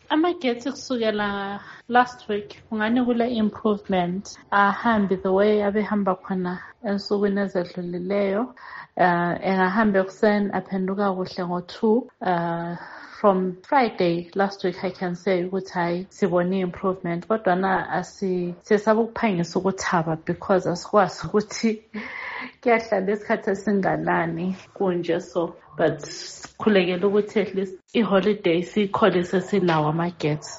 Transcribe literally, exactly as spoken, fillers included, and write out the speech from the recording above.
Amagetsi kusukela last week kungani kule improvement ahambi the way abehamba khona ensukwini ezedlulileyo. Uh, engahamba ekuseni aphenduka kuhle ngo-two. Uh, from Friday last week I can say ukuthi hayi sibone improvement kodwa na asi sesaba ukuphangisa ukuthaba because asikwazi ukuthi kuyahlala isikhathi esinganani kunje so but khulekela ukuthi at least i-holiday siyikholise silawo amagetsi.